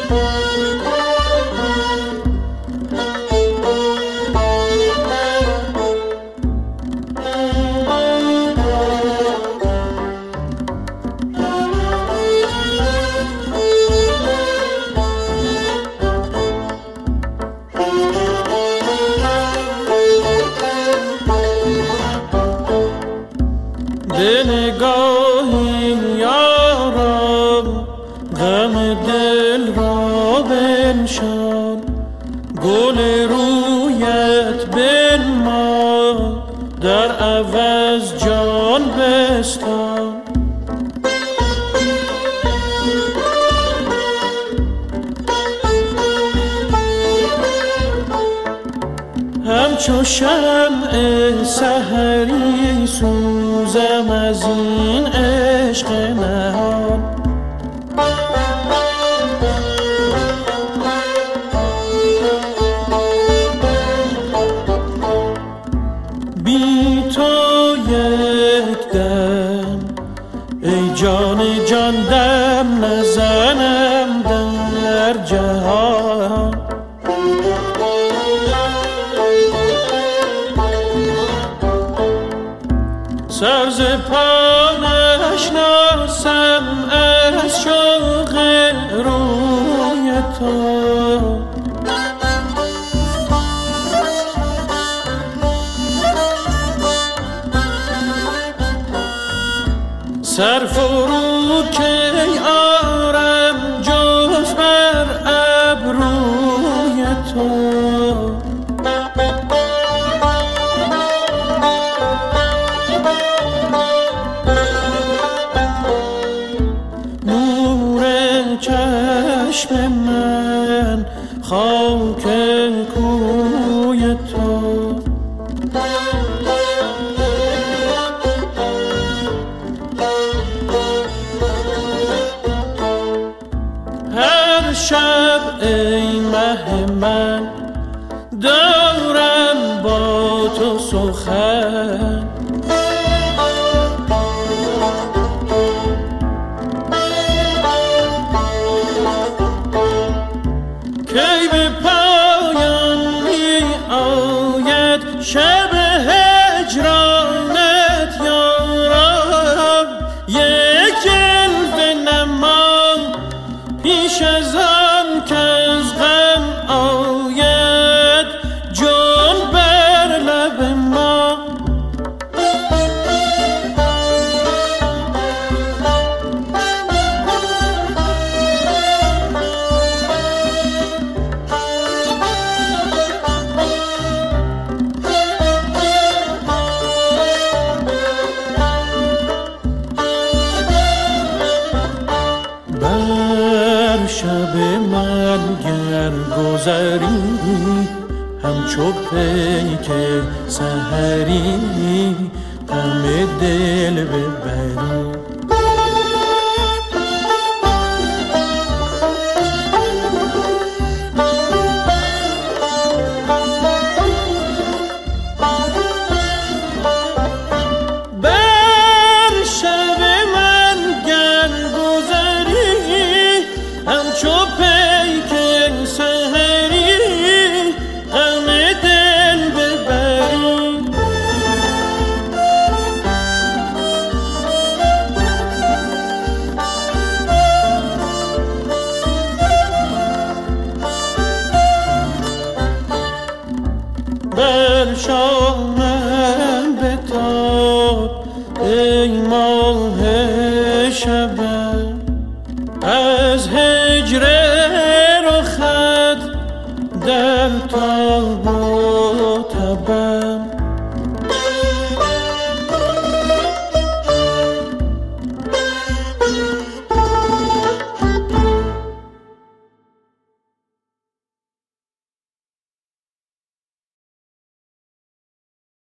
به نگاهی یارم غم دل را بنشان، گل رویت بنما در عوض جان بستان. همچو شمع سحری سوزم از این عشق نهان، بی تو یک دم ای جان جان دم نزنم در جهان. سر ز پا نشناسم از شوق روی تو، سر فرو کی آرم جز بر ابروی تو. چشم من خاک کوی تو، هر شب ای مه من دارم با تو سخن، کی به پایان می آید شب هجرانت یارم. یک جلوه نما پیش از آن کز غم آید جان بر لب ما. شب من گر گذری همچو پیک سحری غم دل ببری. همچو پیک سحری غم دل ببری. بر شامم بتاب ای ماه شبم، از هجر رخت در تاب و تبم.